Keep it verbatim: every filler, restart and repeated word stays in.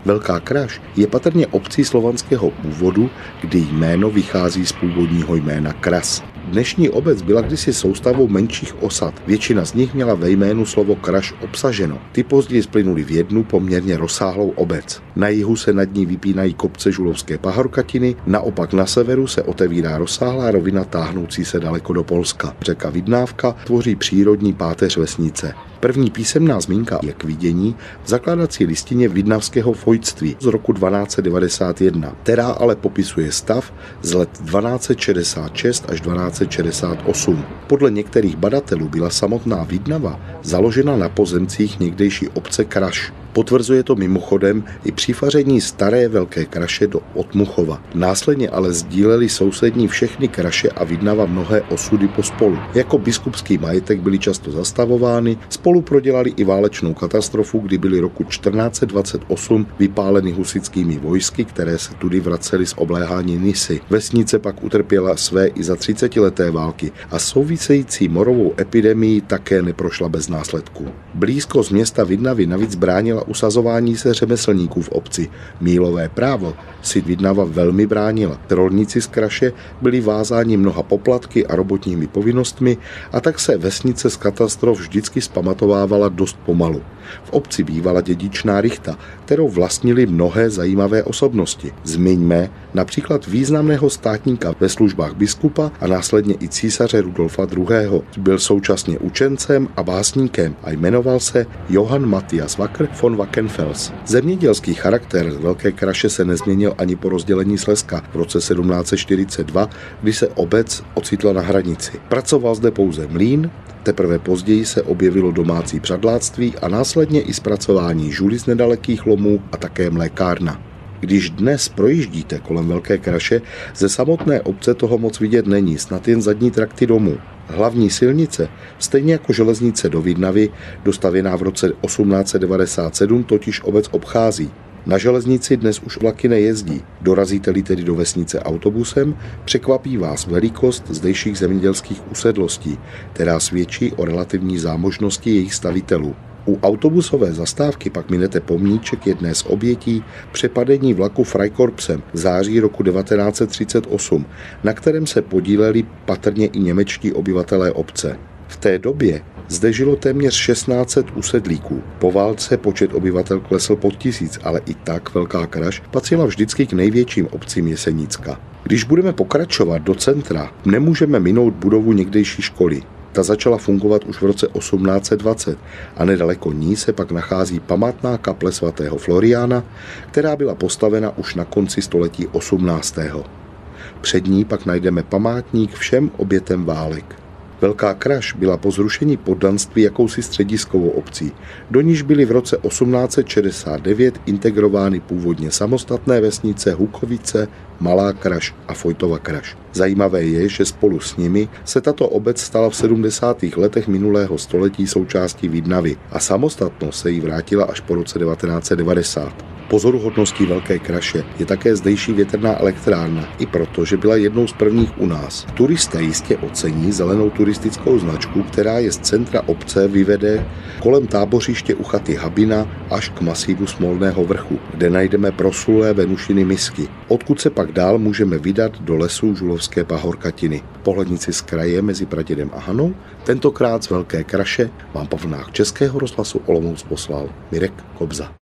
Velká Kraš je patrně obcí slovanského původu, kdy jméno vychází z původního jména Kras. Dnešní obec byla kdysi soustavou menších osad. Většina z nich měla ve jménu slovo Kraš obsaženo. Ty později splynuly v jednu poměrně rozsáhlou obec. Na jihu se nad ní vypínají kopce Žulovské pahorkatiny, naopak na severu se otevírá rozsáhlá rovina táhnoucí se daleko do Polska. Řeka Vidnávka tvoří přírodní páteř vesnice. První písemná zmínka je k vidění v zakládací listině vidnavského fojtství z roku dvanáct set devadesát jedna, která ale popisuje stav z let dvanáct set šedesát šest až dvanáct set šedesát osm. Podle některých badatelů byla samotná Vidnava založena na pozemcích někdejší obce Kraš. Potvrzuje to mimochodem i přifaření staré Velké Kraše do Otmuchova. Následně ale sdíleli sousední všechny kraše a Vidnava mnohé osudy pospolu. Jako biskupský majetek byly často zastavovány, spolu prodělali i válečnou katastrofu, kdy byly roku čtrnáct set dvacet osm vypáleny husitskými vojsky, které se tudy vracely z obléhání Nisy. Vesnice pak utrpěla své i za třicetileté války a související morovou epidemii také neprošla bez následků. Blízkost města Vidnavy navíc bránila usazování se řemeslníků v obci. Mílové právo si Vidnava velmi bránila. Rolníci z Kraše byli vázáni mnoha poplatky a robotními povinnostmi a tak se vesnice z katastrof vždycky zpamatovávala dost pomalu. V obci bývala dědičná rychta, kterou vlastnili mnohé zajímavé osobnosti. Zmiňme například významného státníka ve službách biskupa a následně i císaře Rudolfa druhého. Byl současně učencem a básníkem a jmenoval se Johann Matthias Wacker von Wackenfels. Zemědělský charakter Velké Kraše se nezměnil ani po rozdělení Slezska v roce sedmnáct set čtyřicet dva, kdy se obec ocitla na hranici. Pracoval zde pouze mlýn, teprve později se objevilo domácí přadláctví a následně i zpracování žulic nedalekých lomů a také mlékárna. Když dnes projíždíte kolem Velké Kraše, ze samotné obce toho moc vidět není, snad jen zadní trakty domů. Hlavní silnice, stejně jako železnice do Vidnavy, dostavěná v roce osmnáct set devadesát sedm, totiž obec obchází. Na železnici dnes už vlaky nejezdí. Dorazíte-li tedy do vesnice autobusem, překvapí vás velikost zdejších zemědělských usedlostí, která svědčí o relativní zámožnosti jejich stavitelů. U autobusové zastávky pak minete pomníček jedné z obětí přepadení vlaku Freikorpsem v září roku devatenáct set třicet osm, na kterém se podíleli patrně i němečtí obyvatelé obce. V té době zde žilo téměř šestnáct set usedlíků. Po válce počet obyvatel klesl pod tisíc, ale i tak Velká Kraš patřila vždycky k největším obcím Jesenicka. Když budeme pokračovat do centra, nemůžeme minout budovu někdejší školy. Ta začala fungovat už v roce osmnáct set dvacet a nedaleko ní se pak nachází památná kaple svatého Floriána, která byla postavena už na konci století osmnáctého Před ní pak najdeme památník všem obětem válek. Velká Kraš byla po zrušení poddanství jakousi střediskovou obcí, do níž byly v roce osmnáct set šedesát devět integrovány původně samostatné vesnice Hukovice, Malá Kraš a Fojtova Kraš. Zajímavé je, že spolu s nimi se tato obec stala v sedmdesátých letech minulého století součástí Vidnavy a samostatnost se jí vrátila až po roce devatenáct set devadesát. Pozoruhodností Velké Kraše je také zdejší větrná elektrárna, i proto, že byla jednou z prvních u nás. Turisté jistě ocení zelenou turistickou značku, která je z centra obce vyvede kolem tábořiště u chaty Habina až k masívu Smolného vrchu, kde najdeme proslulé Venušiny misky, odkud se pak dál můžeme vydat do lesů Žulovské pahorkatiny. Pohlednici z kraje mezi Pradědem a Hanou, tentokrát z Velké Kraše, vám po vlnách Českého rozhlasu Olomouc poslal Mirek Kobza.